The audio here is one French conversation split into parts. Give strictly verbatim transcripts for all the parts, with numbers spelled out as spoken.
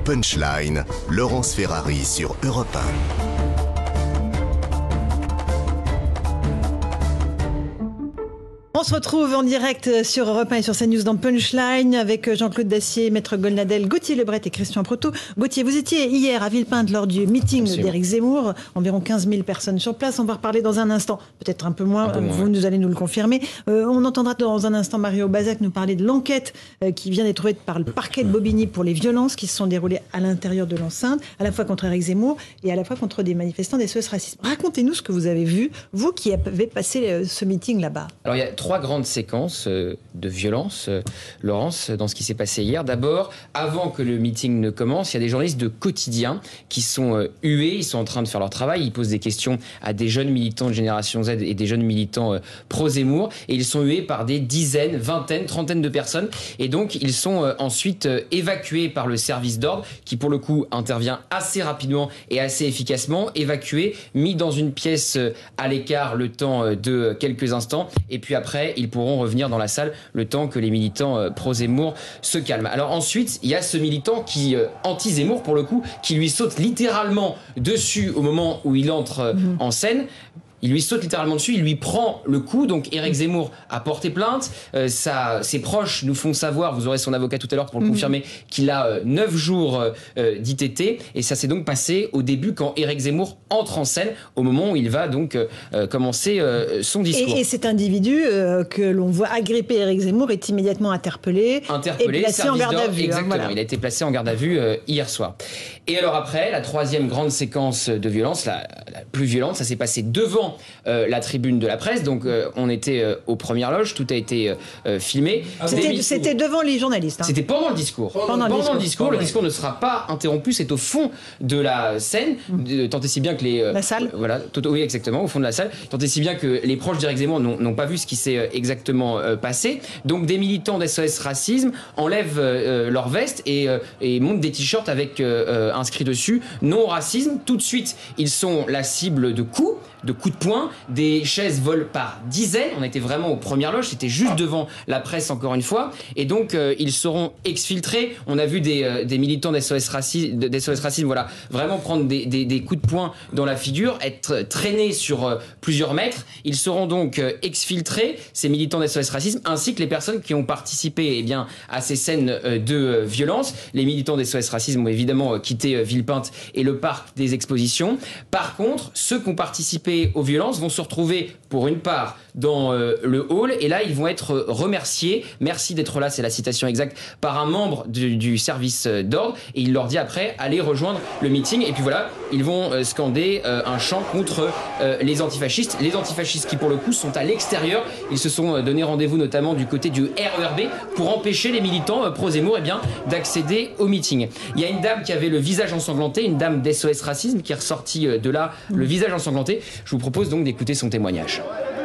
Punchline, Laurence Ferrari sur Europe un. On se retrouve en direct sur Europe un et sur CNews dans Punchline avec Jean-Claude Dacier, Maître Golnadel, Gauthier Lebret et Christian Proto. Gauthier, vous étiez hier à Villepinte lors du meeting d'Éric Zemmour, environ quinze mille personnes sur place. On va reparler dans un instant, peut-être un peu moins, un peu moins vous ouais. nous allez nous le confirmer. Euh, on entendra dans un instant Mario Bazac nous parler de l'enquête euh, qui vient d'être ouverte par le parquet de Bobigny pour les violences qui se sont déroulées à l'intérieur de l'enceinte, à la fois contre Éric Zemmour et à la fois contre des manifestants des S O S Racisme. Racontez-nous ce que vous avez vu, vous qui avez passé euh, ce meeting là-bas. Alors il y a trois grandes séquences euh, de violence, euh, Laurence, dans ce qui s'est passé hier. D'abord, avant que le meeting ne commence, il y a des journalistes de quotidien qui sont euh, hués, ils sont en train de faire leur travail, ils posent des questions à des jeunes militants de Génération Z et des jeunes militants euh, pro-Zemmour, et ils sont hués par des dizaines, vingtaines, trentaines de personnes, et donc ils sont euh, ensuite euh, évacués par le service d'ordre, qui pour le coup intervient assez rapidement et assez efficacement, évacués, mis dans une pièce euh, à l'écart le temps euh, de quelques instants, et puis après, ils pourront revenir dans la salle le temps que les militants euh, pro-Zemmour se calment. Alors ensuite, il y a ce militant qui, euh, anti-Zemmour pour le coup, qui lui saute littéralement dessus au moment où il entre euh, mmh. en scène. Il lui saute littéralement dessus, il lui prend le coup. Donc Éric Zemmour a porté plainte. Euh, ça, ses proches nous font savoir, vous aurez son avocat tout à l'heure pour le mmh. confirmer, qu'il a euh, neuf jours euh, d'I T T. Et ça s'est donc passé au début quand Éric Zemmour entre en scène, au moment où il va donc euh, commencer euh, son discours. Et, et cet individu euh, que l'on voit agripper Éric Zemmour est immédiatement interpellé, interpellé et placé en garde à vue. Exactement, hein, voilà. Il a été placé en garde à vue euh, hier soir. Et alors après, la troisième grande séquence de violence, la, la plus violente, ça s'est passé devant Euh, la tribune de la presse, donc euh, on était euh, aux premières loges, tout a été euh, filmé. C'était, c'était devant les journalistes. Hein. C'était pendant le discours. Pendant, pendant, pendant le discours, le discours, le discours ne sera pas interrompu, c'est au fond de la scène, mmh. tant et si bien que les... Euh, la salle. Voilà, tout, oui exactement, au fond de la salle, tant et si bien que les proches d'Éric Zemmour n'ont, n'ont pas vu ce qui s'est exactement euh, passé. Donc des militants d'S O S Racisme enlèvent euh, leur veste et, euh, et montent des t-shirts avec euh, inscrit dessus « Non au racisme ». Tout de suite, ils sont la cible de coups, de coups de poing, des chaises volent par dizaines, on était vraiment aux premières loges, c'était juste devant la presse encore une fois, et donc euh, ils seront exfiltrés. On a vu des, euh, des militants d'S O S Racisme, d'S O S Racisme voilà, vraiment prendre des, des, des coups de poing dans la figure, être traînés sur euh, plusieurs mètres. Ils seront donc euh, exfiltrés, ces militants d'S O S Racisme, ainsi que les personnes qui ont participé eh bien, à ces scènes euh, de euh, violence. Les militants d'S O S Racisme ont évidemment euh, quitté euh, Villepinte et le parc des expositions. Par contre, ceux qui ont participé aux violences vont se retrouver pour une part dans euh, le hall, et là ils vont être remerciés, merci d'être là, c'est la citation exacte, par un membre du, du service d'ordre, et il leur dit après allez rejoindre le meeting, et puis voilà ils vont euh, scander euh, un chant contre euh, les antifascistes, les antifascistes qui pour le coup sont à l'extérieur. Ils se sont euh, donné rendez-vous notamment du côté du R E R B pour empêcher les militants euh, pro-Zemmour eh bien, d'accéder au meeting. Il y a une dame qui avait le visage ensanglanté, une dame d'S O S Racisme qui est ressortie euh, de là mmh. le visage ensanglanté. Je vous propose donc d'écouter son témoignage.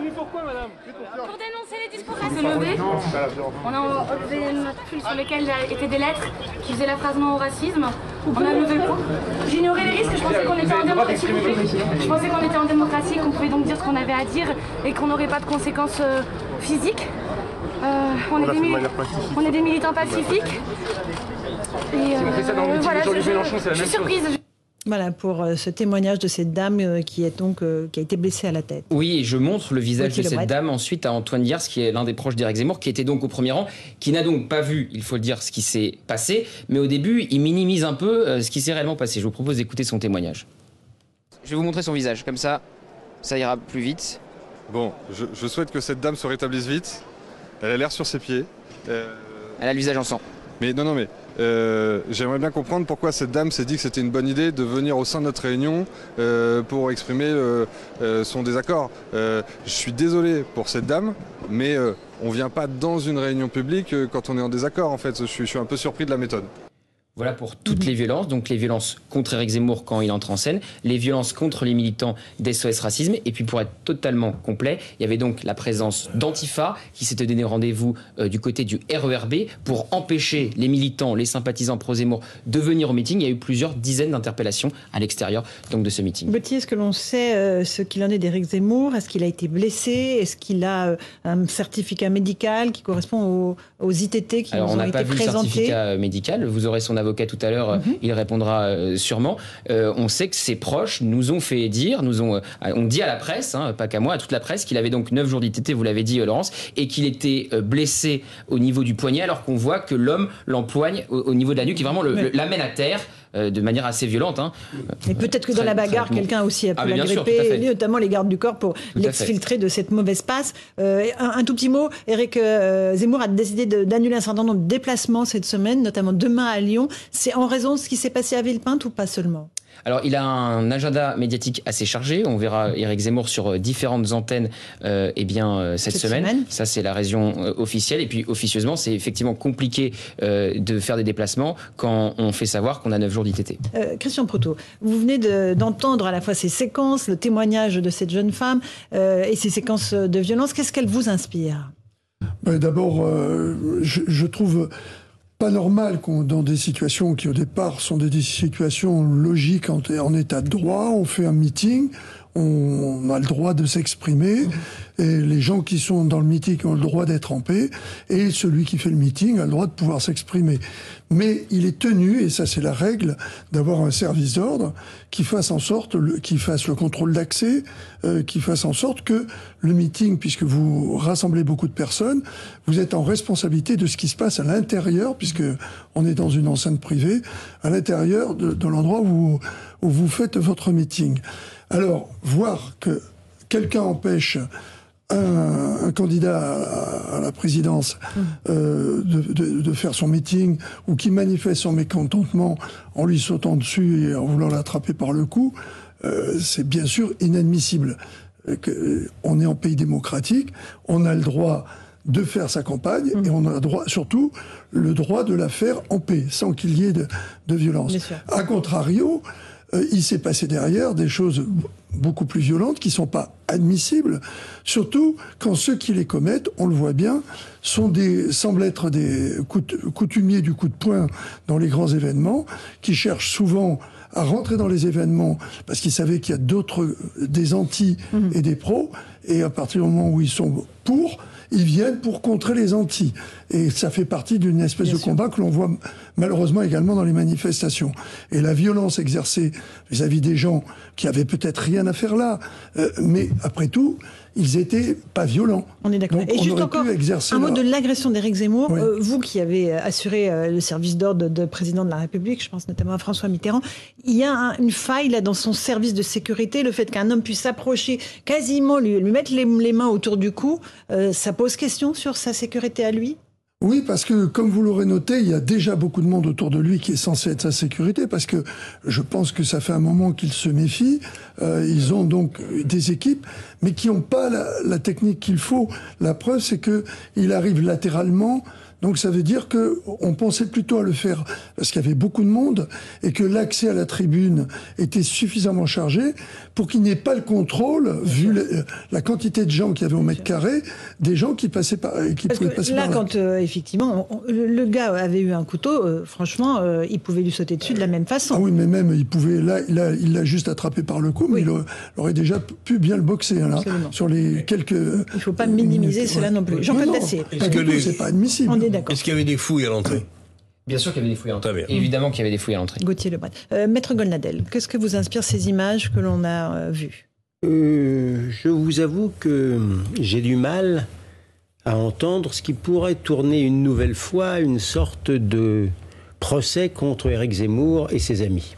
Pour dénoncer les discours racistes, on a enlevé notre pull sur lequel étaient des lettres qui faisaient la phrase non au racisme. On a levé le point. J'ignorais les risques, je pensais qu'on était en démocratie. Je pensais qu'on était en démocratie, qu'on pouvait donc dire ce qu'on avait à dire et qu'on n'aurait pas de conséquences euh, physiques. Euh, on, on, est des mili- on est des militants pacifiques. Et euh, voilà, je, je, je, je suis surprise. Voilà pour euh, ce témoignage de cette dame euh, qui, est donc, euh, qui a été blessée à la tête. Oui, et je montre le visage Gauthier de cette Lebret. dame ensuite à Antoine Diers, qui est l'un des proches d'Éric Zemmour, qui était donc au premier rang, qui n'a donc pas vu, il faut le dire, ce qui s'est passé, mais au début, il minimise un peu euh, ce qui s'est réellement passé. Je vous propose d'écouter son témoignage. Je vais vous montrer son visage, comme ça, ça ira plus vite. Bon, je, je souhaite que cette dame se rétablisse vite. Elle a l'air sur ses pieds. Euh... Elle a le visage en sang. Mais non, non, mais euh, j'aimerais bien comprendre pourquoi cette dame s'est dit que c'était une bonne idée de venir au sein de notre réunion euh, pour exprimer euh, euh, son désaccord. Euh, je suis désolé pour cette dame, mais euh, on ne vient pas dans une réunion publique euh, quand on est en désaccord, en fait. Je suis, je suis un peu surpris de la méthode. Voilà pour toutes les violences, donc les violences contre Éric Zemmour quand il entre en scène, les violences contre les militants d'S O S Racisme, et puis pour être totalement complet, il y avait donc la présence d'Antifa qui s'était donné rendez-vous euh, du côté du R E R B pour empêcher les militants, les sympathisants pro-Zemmour de venir au meeting. Il y a eu plusieurs dizaines d'interpellations à l'extérieur donc, de ce meeting. Gauthier, est-ce que l'on sait euh, ce qu'il en est d'Éric Zemmour? Est-ce qu'il a été blessé? Est-ce qu'il a euh, un certificat médical qui correspond aux, aux I T T qui Alors, nous ont été présentés? Alors on n'a pas vu le certificat médical, vous aurez son avocat avocat tout à l'heure, mm-hmm. il répondra euh, sûrement. Euh, on sait que ses proches nous ont fait dire, nous ont, euh, on dit à la presse, hein, pas qu'à moi, à toute la presse, qu'il avait donc neuf jours d'I T T, vous l'avez dit, euh, Laurence, et qu'il était euh, blessé au niveau du poignet, alors qu'on voit que l'homme l'empoigne au, au niveau de la nuque, qui vraiment le, oui. le, l'amène à terre. Euh, de manière assez violente. Hein. Et peut-être que dans la bagarre, quelqu'un aussi a pu ah, l'agripper, notamment les gardes du corps, pour tout l'exfiltrer de cette mauvaise passe. Euh, un, un tout petit mot, Éric euh, Zemmour a décidé de, d'annuler un certain nombre de déplacements cette semaine, notamment demain à Lyon. C'est en raison de ce qui s'est passé à Villepinte ou pas seulement ? Alors, il a un agenda médiatique assez chargé. On verra Éric Zemmour sur différentes antennes euh, eh bien, euh, cette, cette semaine. semaine. Ça, c'est la raison euh, officielle. Et puis, officieusement, c'est effectivement compliqué euh, de faire des déplacements quand on fait savoir qu'on a neuf jours d'I T T. Euh, Christian Proto, vous venez de, d'entendre à la fois ces séquences, le témoignage de cette jeune femme euh, et ces séquences de violence. Qu'est-ce qu'elle vous inspire ? Ben, d'abord, euh, je, je trouve... pas normal qu'on, dans des situations qui au départ sont des, des situations logiques en, en état de droit, on fait un meeting, on, on a le droit de s'exprimer, et les gens qui sont dans le meeting ont le droit d'être en paix, et celui qui fait le meeting a le droit de pouvoir s'exprimer. Mais il est tenu, et ça c'est la règle, d'avoir un service d'ordre qui fasse en sorte, le, qui fasse le contrôle d'accès, euh, qui fasse en sorte que le meeting, puisque vous rassemblez beaucoup de personnes, vous êtes en responsabilité de ce qui se passe à l'intérieur, puisque on est dans une enceinte privée, à l'intérieur de, de l'endroit où, où vous faites votre meeting. Alors, voir que quelqu'un empêche un, un candidat à, à la présidence euh, de, de, de faire son meeting, ou qui manifeste son mécontentement en lui sautant dessus et en voulant l'attraper par le cou, euh, c'est bien sûr inadmissible. Que, on est en pays démocratique, on a le droit de faire sa campagne, mmh. et on a le droit, surtout le droit de la faire en paix, sans qu'il y ait de, de violence. A contrario, euh, il s'est passé derrière des choses beaucoup plus violentes qui sont pas admissibles, surtout quand ceux qui les commettent, on le voit bien, sont des, semblent être des coutumiers du coup de poing dans les grands événements, qui cherchent souvent à rentrer dans les événements parce qu'ils savaient qu'il y a d'autres, des anti mmh. et des pros, et à partir du moment où ils sont pour, ils viennent pour contrer les anti. Et ça fait partie d'une espèce Bien de sûr. combat que l'on voit malheureusement également dans les manifestations. Et la violence exercée vis-à-vis des gens qui avaient peut-être rien à faire là, euh, mais après tout, ils étaient pas violents. On est d'accord. Donc, et on juste encore, un mot leur... de l'agression d'Éric Zemmour. Oui. Euh, vous qui avez assuré euh, le service d'ordre de, de président de la République, je pense notamment à François Mitterrand, il y a un, une faille là dans son service de sécurité, le fait qu'un homme puisse s'approcher, quasiment lui, lui mettre les, les mains autour du cou, euh, ça pose question sur sa sécurité à lui ? Oui, parce que, comme vous l'aurez noté, il y a déjà beaucoup de monde autour de lui qui est censé être sa sécurité, parce que je pense que ça fait un moment qu'ils se méfient. Euh, ils ont donc des équipes, mais qui n'ont pas la, la technique qu'il faut. La preuve, c'est que il arrive latéralement. Donc ça veut dire que on pensait plutôt à le faire parce qu'il y avait beaucoup de monde et que l'accès à la tribune était suffisamment chargé pour qu'il n'y ait pas le contrôle, vu le, la quantité de gens qu'il y avait au mètre carré, des gens qui passaient par, qui parce pouvaient que passer là, par là. quand euh, effectivement on, le, le gars avait eu un couteau, euh, franchement, euh, il pouvait lui sauter dessus de la même façon. Ah oui, mais même il pouvait, là, il l'a, il l'a juste attrapé par le cou, oui. mais il aurait, il aurait déjà pu bien le boxer hein, là, sur les quelques. Il ne faut pas minimiser minutes, cela ouais. non plus. Jean-Claude Dacier. Parce que les... c'est pas admissible. Est-ce qu'il y avait des fouilles à l'entrée ? Bien sûr qu'il y avait des fouilles à l'entrée. Évidemment qu'il y avait des fouilles à l'entrée. Gauthier Lebret. Euh, Maître Golnadel, qu'est-ce que vous inspirent ces images que l'on a euh, vues ? euh, Je vous avoue que j'ai du mal à entendre ce qui pourrait tourner une nouvelle fois une sorte de procès contre Éric Zemmour et ses amis.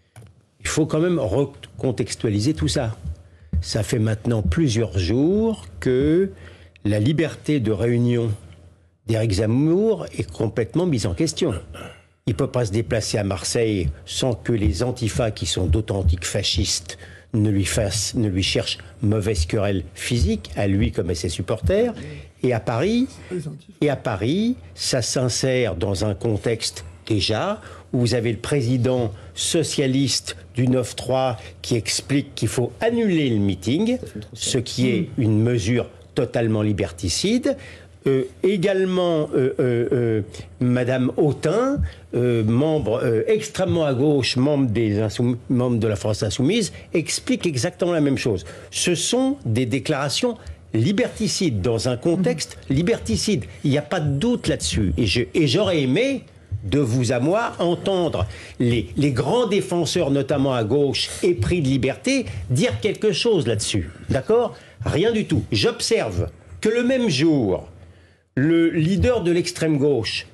Il faut quand même recontextualiser tout ça. Ça fait maintenant plusieurs jours que la liberté de réunion d'Éric Zemmour est complètement mise en question. Il ne peut pas se déplacer à Marseille sans que les antifas, qui sont d'authentiques fascistes, ne lui fassent, ne lui cherchent mauvaise querelle physique, à lui comme à ses supporters. Et à Paris, et à Paris, ça s'insère dans un contexte déjà où vous avez le président socialiste du neuf trois qui explique qu'il faut annuler le meeting, ce qui est une mesure totalement liberticide. Euh, également, euh, euh, euh, Madame Autain, euh, membre euh, extrêmement à gauche, membre, des insoum- membre de la France Insoumise, explique exactement la même chose. Ce sont des déclarations liberticides, dans un contexte liberticide. Il n'y a pas de doute là-dessus. Et, je, et j'aurais aimé de vous à moi, entendre les, les grands défenseurs, notamment à gauche, épris de liberté, dire quelque chose là-dessus. D'accord ? Rien du tout. J'observe que le même jour, le leader de l'extrême gauche,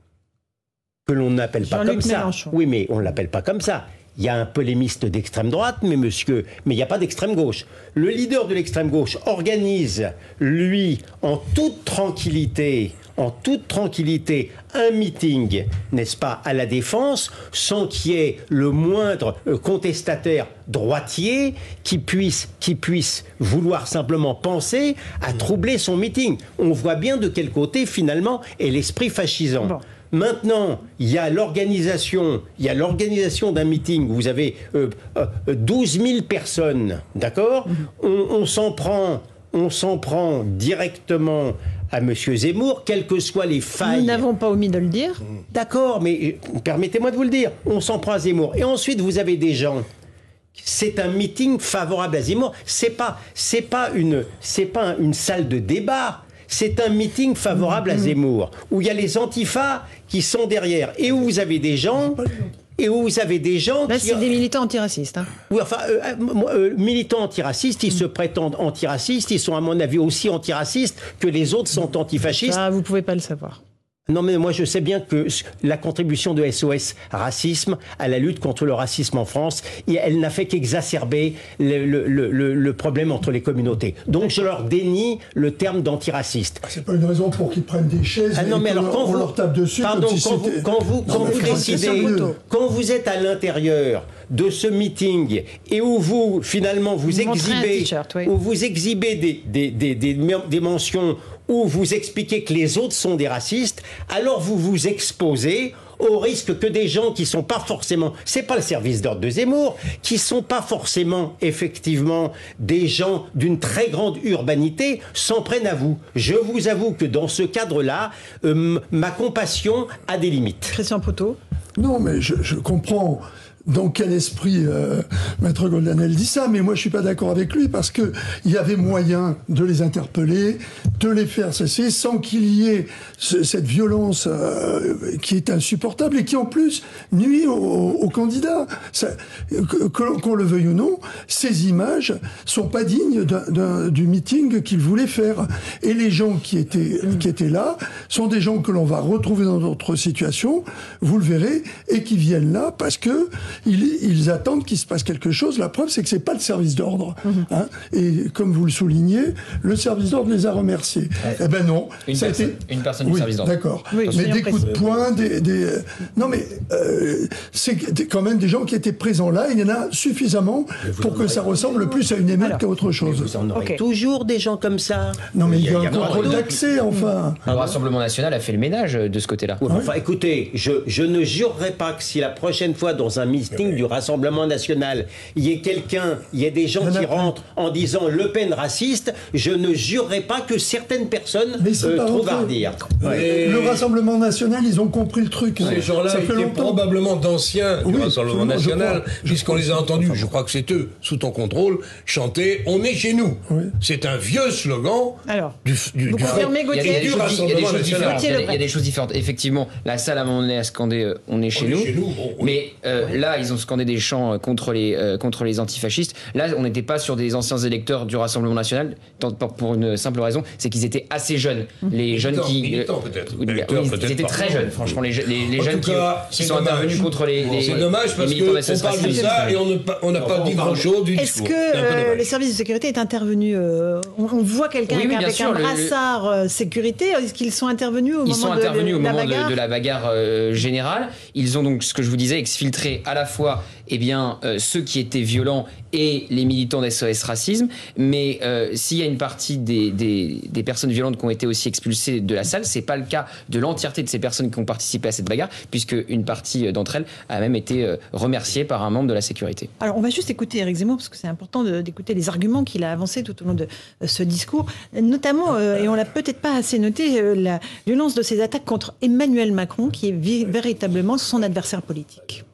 que l'on n'appelle pas comme ça. Mélenchon. Oui, mais on ne l'appelle pas comme ça. Il y a un polémiste d'extrême droite, mais monsieur, mais il n'y a pas d'extrême gauche. Le leader de l'extrême gauche organise, lui, en toute tranquillité, en toute tranquillité, un meeting, n'est-ce pas, à la Défense, sans qu'il y ait le moindre contestataire droitier qui puisse, qui puisse vouloir simplement penser à troubler son meeting. On voit bien de quel côté, finalement, est l'esprit fascisant. Bon. Maintenant, il y a l'organisation, il y a l'organisation d'un meeting où vous avez euh, euh, douze mille personnes, d'accord ? On, on s'en prend, on s'en prend directement à M. Zemmour, quelles que soient les failles. Nous n'avons pas omis de le dire. D'accord, mais permettez-moi de vous le dire. On s'en prend à Zemmour. Et ensuite, vous avez des gens. C'est un meeting favorable à Zemmour. C'est pas, c'est pas une, c'est pas une salle de débat. C'est un meeting favorable à Zemmour, où il y a les antifas qui sont derrière, et où vous avez des gens... Et où vous avez des gens Là, qui... c'est des militants antiracistes. Hein. Oui, enfin, euh, euh, militants antiracistes, ils mmh. se prétendent antiracistes, ils sont à mon avis aussi antiracistes que les autres sont antifascistes. Ça, vous ne pouvez pas le savoir. Non, mais moi, je sais bien que la contribution de S O S Racisme à la lutte contre le racisme en France, elle n'a fait qu'exacerber le, le, le, le problème entre les communautés. Donc, je leur dénie le terme d'antiraciste. C'est pas une raison pour qu'ils prennent des chaises ah non, mais et alors, quand on vous, leur tape dessus. Pardon, comme si quand, vous, quand vous, quand non, vous décidez, quand vous êtes à l'intérieur de ce meeting et où vous, finalement, vous, vous exhibez, oui. où vous exhibez des, des, des, des, des mentions où vous expliquez que les autres sont des racistes, alors vous vous exposez au risque que des gens qui sont pas forcément, c'est pas le service d'ordre de Zemmour, qui sont pas forcément, effectivement, des gens d'une très grande urbanité, s'en prennent à vous. Je vous avoue que dans ce cadre-là, euh, ma compassion a des limites. Christian Proto. Non, mais je, je comprends dans quel esprit euh, Maître Goldanel dit ça, mais moi je suis pas d'accord avec lui parce que il y avait moyen de les interpeller, de les faire cesser sans qu'il y ait ce, cette violence euh, qui est insupportable et qui en plus nuit aux au candidats. Ça, que, qu'on le veuille ou non, ces images sont pas dignes d'un, d'un, du meeting qu'il voulait faire. Et les gens qui étaient qui étaient là sont des gens que l'on va retrouver dans d'autres situations, vous le verrez, et qui viennent là parce que Ils, ils attendent qu'il se passe quelque chose. La preuve, c'est que c'est pas le service d'ordre. Mmh. Hein, et comme vous le soulignez, le service d'ordre les a remerciés. Ouais. Eh ben non. Une ça personne, a été... une personne oui, du service d'ordre. D'accord. Oui, mais des coups de poing, des, des... Non, mais euh, c'est quand même des gens qui étaient présents là. Il y en a suffisamment pour que ça ressemble plus à une émeute qu'à autre chose. Vous en aurez okay. toujours des gens comme ça. Non, mais il y a, il y a un contrôle d'accès, enfin. Le Rassemblement national a fait le ménage de ce côté-là. Ouais, enfin, écoutez, je, je ne jurerai pas que si la prochaine fois dans un meeting du Rassemblement national, il y ait quelqu'un, il y ait des gens qui rentrent en disant Le Pen raciste, je ne jurerai pas que certaines personnes euh, trouvent à redire. Ouais. Le Rassemblement national, ils ont compris le truc. Ces ouais. gens-là étaient longtemps. probablement d'anciens du oui, Rassemblement national, puisqu'on les a entendus, je crois que c'est eux, sous ton contrôle, chanter « On est chez nous oui. ». C'est un vieux slogan Alors, du, du, vous du, confirmez, du, Gauthier, du Rassemblement national. Il y, a, il y a des choses différentes. Effectivement, la salle, à un moment donné, a scandé euh, « On est chez on nous est chez nous bon, ». Oui. Mais euh, oui. là, ils ont scandé des chants contre les, euh, contre les antifascistes. Là, on n'était pas sur des anciens électeurs du Rassemblement national, pour une simple raison, c'est qu'ils étaient assez jeunes. Les jeunes militants, qui... Militants, peut-être. Oui, Électeurs, ils peut-être étaient pas. très jeunes, franchement, les, les, les jeunes cas, qui, qui sont dommage. intervenus contre les, les C'est dommage parce qu'on parle de ça et on n'a pas dit grand-chose du Est-ce discours. que euh, les services de sécurité est intervenu euh, on, on voit quelqu'un oui, oui, avec sûr, un brassard le, le... sécurité. Est-ce qu'ils sont intervenus au ils moment, sont intervenus de, au de, moment la de, de la bagarre euh, générale. Ils ont donc, ce que je vous disais, exfiltré à la fois eh bien, euh, ceux qui étaient violents et les militants d'S O S Racisme. Mais euh, s'il y a une partie des, des, des personnes violentes qui ont été aussi expulsées de la salle, c'est pas le cas de l'entièreté de ces personnes qui ont participé à cette bagarre, puisque une partie d'entre elles a même été euh, remerciée par un membre de la sécurité. Alors, on va juste écouter Éric Zemmour, parce que c'est important de, d'écouter les arguments qu'il a avancés tout au long de euh, ce discours, notamment, euh, et on l'a peut-être pas assez noté, euh, la violence de ses attaques contre Emmanuel Macron, qui est vi- véritablement son adversaire politique.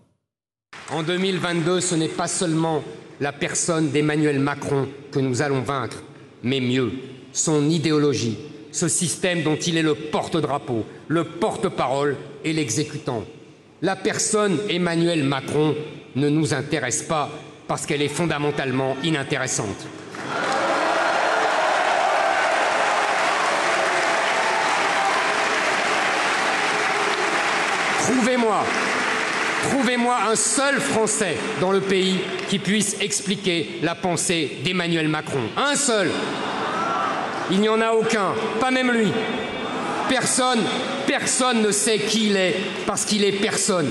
En deux mille vingt-deux, ce n'est pas seulement la personne d'Emmanuel Macron que nous allons vaincre, mais mieux, son idéologie, ce système dont il est le porte-drapeau, le porte-parole et l'exécutant. La personne Emmanuel Macron ne nous intéresse pas parce qu'elle est fondamentalement inintéressante. Trouvez-moi, trouvez-moi un seul Français dans le pays qui puisse expliquer la pensée d'Emmanuel Macron. Un seul. Il n'y en a aucun, pas même lui. Personne, personne ne sait qui il est parce qu'il est personne.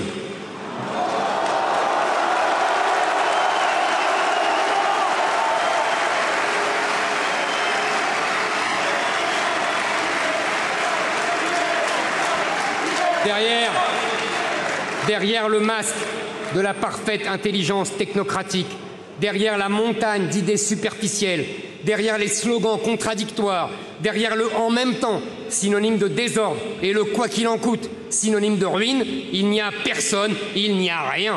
Derrière, derrière le masque de la parfaite intelligence technocratique, derrière la montagne d'idées superficielles, derrière les slogans contradictoires, derrière le « en même temps », synonyme de désordre, et le « quoi qu'il en coûte », synonyme de ruine, il n'y a personne, il n'y a rien.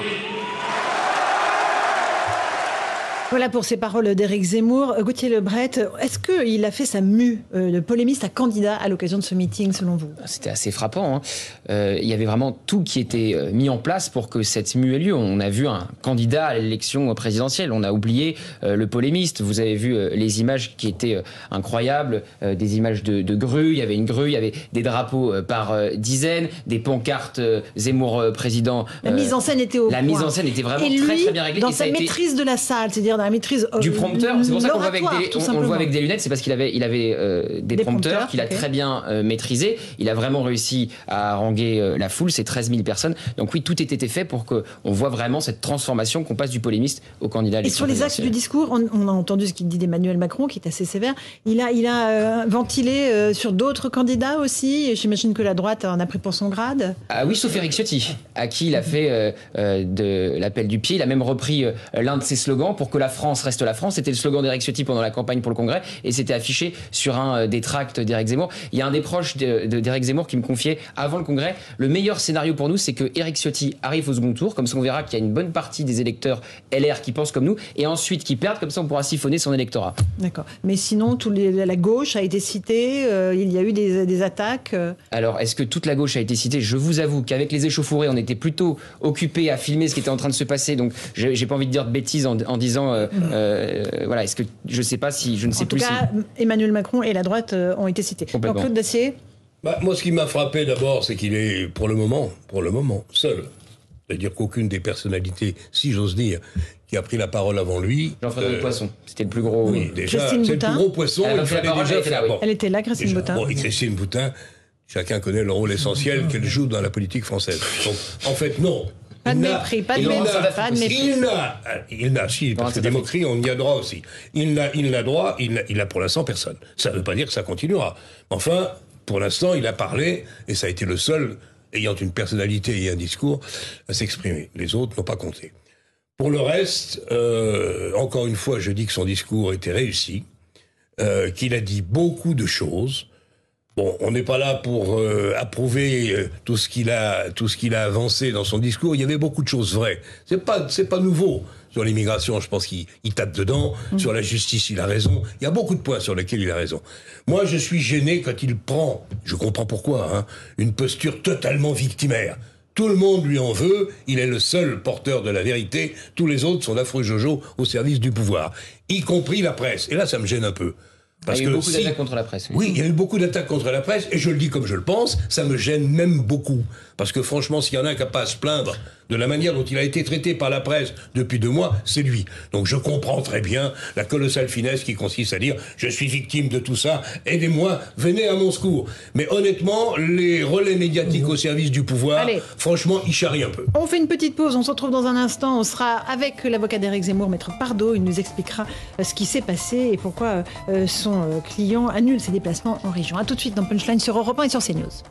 Voilà pour ces paroles d'Éric Zemmour. Gauthier Lebret, est-ce qu'il a fait sa mue euh, de polémiste à candidat à l'occasion de ce meeting, selon vous? C'était assez frappant. Hein. Euh, il y avait vraiment tout qui était mis en place pour que cette mue ait lieu. On a vu un candidat à l'élection présidentielle. On a oublié euh, le polémiste. Vous avez vu euh, les images qui étaient euh, incroyables, euh, des images de, de grue. Il y avait une grue, il y avait des drapeaux euh, par euh, dizaines, des pancartes euh, Zemmour euh, président. Euh, la mise en scène était au La point. mise en scène était vraiment et lui, très très bien réglée. Dans et sa ça a été... maîtrise de la salle, c'est-à-dire dans la maîtrise euh, du prompteur, c'est pour ça qu'on voit avec des, on, on le voit avec des lunettes, c'est parce qu'il avait, il avait euh, des, des prompteurs, prompteurs qu'il a okay. très bien euh, maîtrisé. Il a vraiment réussi à haranguer euh, la foule, c'est treize mille personnes. Donc oui, tout était fait pour qu'on voit vraiment cette transformation, qu'on passe du polémiste au candidat. Et sur les axes du discours, on, on a entendu ce qu'il dit d'Emmanuel Macron, qui est assez sévère. Il a, il a euh, ventilé euh, sur d'autres candidats aussi. J'imagine que la droite en a pris pour son grade. Ah oui, sauf Éric Ciotti, à qui il a fait euh, euh, de l'appel du pied. Il a même repris euh, l'un de ses slogans pour que la France reste la France. C'était le slogan d'Éric Ciotti pendant la campagne pour le Congrès et c'était affiché sur un des tracts d'Éric Zemmour. Il y a un des proches de, de, d'Éric Zemmour qui me confiait avant le Congrès, le meilleur scénario pour nous, c'est que Éric Ciotti arrive au second tour, comme ça on verra qu'il y a une bonne partie des électeurs L R qui pensent comme nous, et ensuite qui perdent, comme ça on pourra siphonner son électorat. D'accord. Mais sinon, tout les, la gauche a été citée, euh, il y a eu des, des attaques. Euh... Alors, est-ce que toute la gauche a été citée? Je vous avoue qu'avec les échauffourées, on était plutôt occupés à filmer ce qui était en train de se passer, donc j'ai, j'ai pas envie de dire de bêtises en, en disant, euh, mmh. euh, voilà, est-ce que je sais pas si, je ne sais en plus tout cas, si... Emmanuel Macron et la droite euh, ont été cités. Donc Claude Dacier. Bah, moi, ce qui m'a frappé d'abord, c'est qu'il est, pour le moment, pour le moment, seul. C'est-à-dire qu'aucune des personnalités, si j'ose dire, qui a pris la parole avant lui... Jean-Frédéric euh, Poisson, c'était le plus gros... Oui, déjà, c'est le plus gros poisson, elle il fallait parole, déjà elle faire... Là, oui. Bon, elle était là, Christine déjà, Boutin. Bon, et Christine Boutin, chacun connaît le rôle essentiel qu'elle joue dans la politique française. Donc, en fait, non. Pas de mépris, pas de mépris, pas de mépris. Il n'a, il n'a, si, parce que des moqueries, on y a droit aussi. Il n'a, il n'a droit, il n'a, il a pour l'instant personne. Ça ne veut pas dire que ça continuera. Enfin, pour l'instant, il a parlé, et ça a été le seul, ayant une personnalité et un discours, à s'exprimer. Les autres n'ont pas compté. Pour le reste, euh, encore une fois, je dis que son discours était réussi, euh, qu'il a dit beaucoup de choses. Bon, on n'est pas là pour euh, approuver euh, tout ce qu'il a, tout ce qu'il a avancé dans son discours. Il y avait beaucoup de choses vraies. C'est pas, c'est pas nouveau. Sur l'immigration, je pense qu'il il tape dedans. Mmh. Sur la justice, il a raison. Il y a beaucoup de points sur lesquels il a raison. Moi, je suis gêné quand il prend, je comprends pourquoi, hein, une posture totalement victimaire. Tout le monde lui en veut. Il est le seul porteur de la vérité. Tous les autres sont d'affreux jojo au service du pouvoir, y compris la presse. Et là, ça me gêne un peu. Parce il y a eu que beaucoup si... d'attaques contre la presse. Oui. oui, il y a eu beaucoup d'attaques contre la presse, et je le dis comme je le pense, ça me gêne même beaucoup. Parce que franchement, s'il y en a un qui n'a pas à se plaindre de la manière dont il a été traité par la presse depuis deux mois, c'est lui. Donc je comprends très bien la colossale finesse qui consiste à dire « je suis victime de tout ça, aidez-moi, venez à mon secours ». Mais honnêtement, les relais médiatiques au service du pouvoir, Allez. franchement, ils charrient un peu. On fait une petite pause, on se retrouve dans un instant. On sera avec l'avocat d'Éric Zemmour, Maître Pardo. Il nous expliquera ce qui s'est passé et pourquoi son client annule ses déplacements en région. A tout de suite dans Punchline sur Europe un et sur CNews.